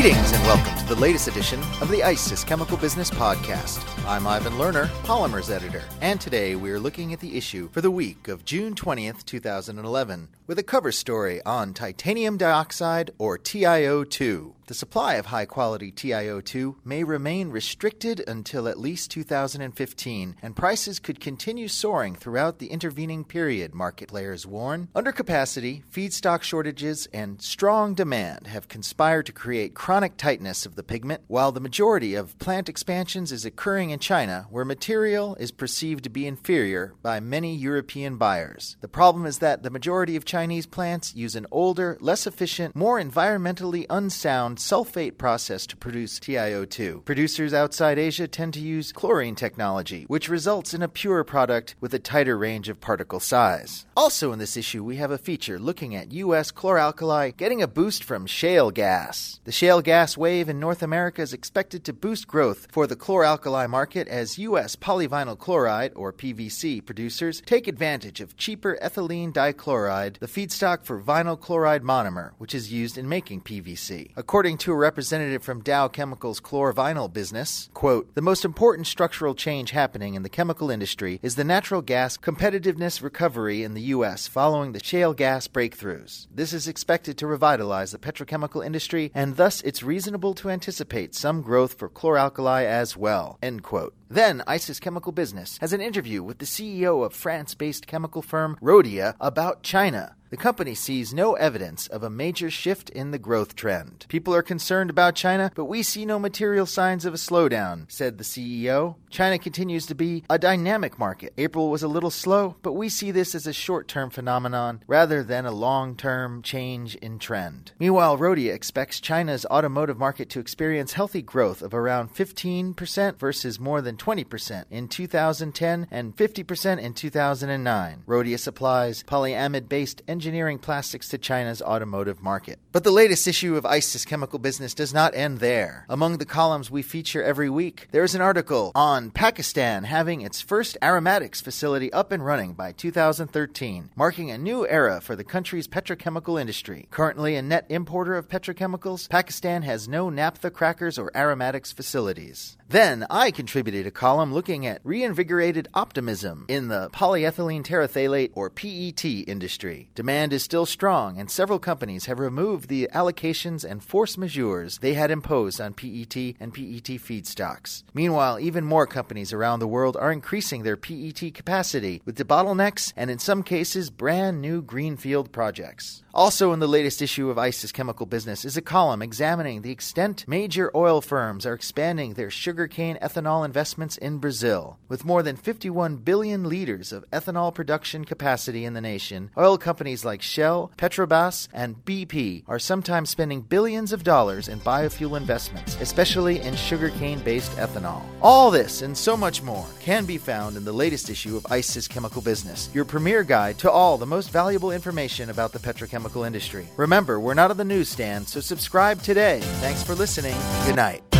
Greetings and welcome to the latest edition of the ICIS Chemical Business Podcast. I'm Ivan Lerner, Polymers Editor, and today we are looking at the issue for the week of June 20th, 2011, with a cover story on titanium dioxide, or TiO2. The supply of high-quality TiO2 may remain restricted until at least 2015, and prices could continue soaring throughout the intervening period, market players warn. Undercapacity, feedstock shortages, and strong demand have conspired to create chronic tightness of the pigment, while the majority of plant expansions is occurring in China, where material is perceived to be inferior by many European buyers. The problem is that the majority of Chinese plants use an older, less efficient, more environmentally unsound sulfate process to produce TiO2. Producers outside Asia tend to use chlorine technology, which results in a pure product with a tighter range of particle size. Also in this issue, we have a feature looking at U.S. chlor-alkali getting a boost from shale gas. The shale gas wave in North America is expected to boost growth for the chlor-alkali market as U.S. polyvinyl chloride, or PVC, producers take advantage of cheaper ethylene dichloride, the feedstock for vinyl chloride monomer, which is used in making PVC. According to a representative from Dow Chemical's chlor-vinyl business, quote, "The most important structural change happening in the chemical industry is the natural gas competitiveness recovery in the U.S. following the shale gas breakthroughs. This is expected to revitalize the petrochemical industry, and thus it's reasonable to anticipate some growth for chlor-alkali as well," end quote. Then, ICIS Chemical Business has an interview with the CEO of France-based chemical firm Rhodia about China. The company sees no evidence of a major shift in the growth trend. "People are concerned about China, but we see no material signs of a slowdown," said the CEO. "China continues to be a dynamic market. April was a little slow, but we see this as a short-term phenomenon rather than a long-term change in trend." Meanwhile, Rhodia expects China's automotive market to experience healthy growth of around 15% versus more than 20% in 2010 and 50% in 2009. Rhodia supplies polyamide-based engineering plastics to China's automotive market. But the latest issue of ICIS Chemical Business does not end there. Among the columns we feature every week, there is an article on Pakistan having its first aromatics facility up and running by 2013, marking a new era for the country's petrochemical industry. Currently a net importer of petrochemicals, Pakistan has no naphtha crackers or aromatics facilities. Then I contributed a column looking at reinvigorated optimism in the polyethylene terephthalate, or PET, industry. Demand is still strong, and several companies have removed the allocations and force majeures they had imposed on PET and PET feedstocks. Meanwhile, even more companies around the world are increasing their PET capacity with debottlenecks and, in some cases, brand new greenfield projects. Also in the latest issue of ICIS Chemical Business is a column examining the extent major oil firms are expanding their sugarcane ethanol investments in Brazil. With more than 51 billion liters of ethanol production capacity in the nation, oil companies like Shell, Petrobras, and BP are sometimes spending billions of dollars in biofuel investments, especially in sugarcane-based ethanol. All this and so much more can be found in the latest issue of ICIS Chemical Business, your premier guide to all the most valuable information about the petrochemical industry. Remember, we're not on the newsstand, so subscribe today. Thanks for listening. Good night.